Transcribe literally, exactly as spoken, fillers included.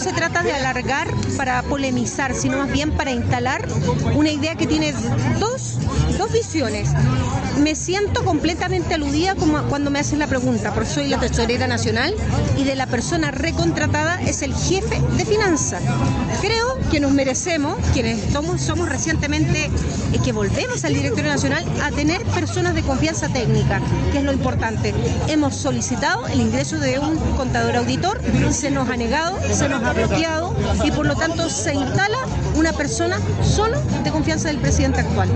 Se trata de alargar para polemizar, sino más bien para instalar una idea que tiene dos, dos visiones. Me siento completamente aludida como cuando me hacen la pregunta, porque soy la tesorera nacional y de la persona recontratada es el jefe de finanzas. Creo que nos merecemos, quienes somos, somos recientemente, eh, que volvemos al directorio nacional, a tener personas de confianza técnica, que es lo importante. Hemos solicitado el ingreso de un contador auditor, se nos ha negado, se nos ha bloqueado y por lo tanto se instala una persona solo de confianza del presidente actual.